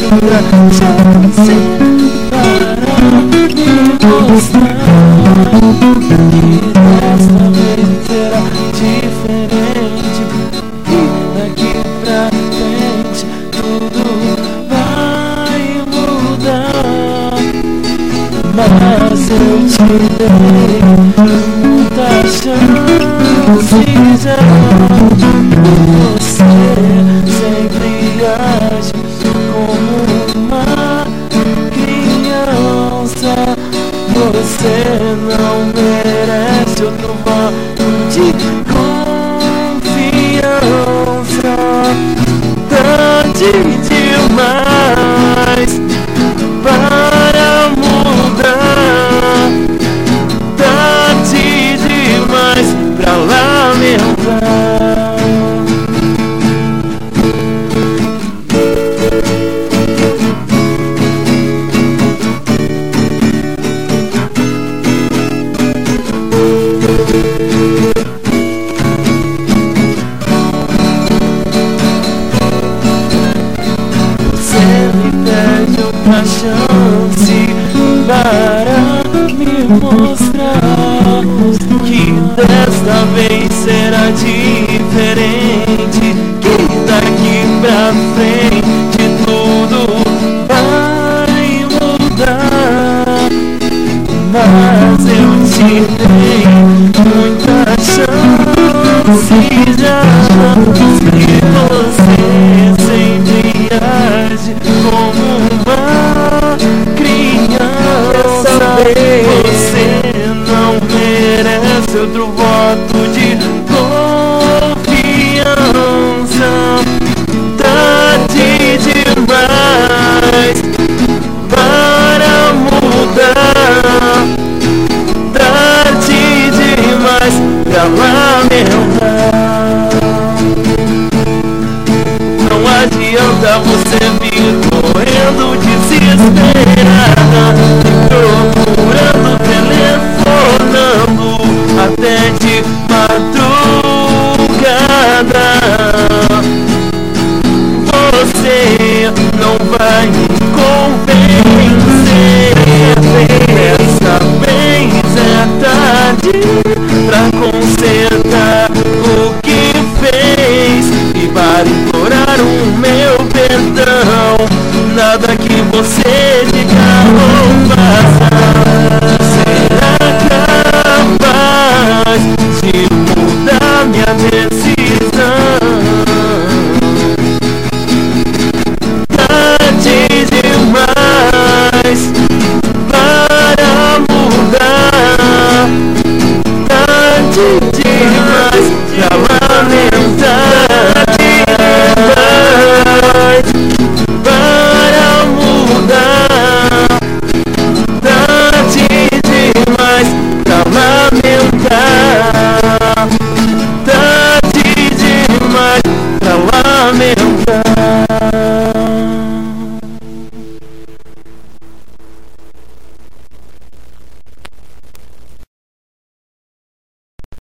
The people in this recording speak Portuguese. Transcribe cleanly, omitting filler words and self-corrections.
outra chance para me mostrar que desta vez será diferente. E daqui pra frente tudo vai mudar. Mas eu te dei muita chance já. Você sempre age como uma criança. Você não merece outro voto de confiança. Tarde demais para mudar, tarde demais pra lamentar. Você me pede outra chance para me mostrar que desta vez será diferente, que daqui pra frente tudo vai mudar. Mas eu te dei muita chance já. Se você sempre age como uma criança, você não merece outro voto de confiança. Tarde demais para mudar, tarde demais pra lamentar. Não adianta você vir correndo desesperada, procurando, telefonando até de madrugada. Você não vai me convencer. Dessa vez é tarde pra consertar o que fez e para implorar o meu perdão. Nada que você diga ou faça será capaz de mudar minha decisão. Tarde demais para mudar, tarde demais pra lamentar. Para mudar, tarde demais pra lamentar, tarde demais pra lamentar.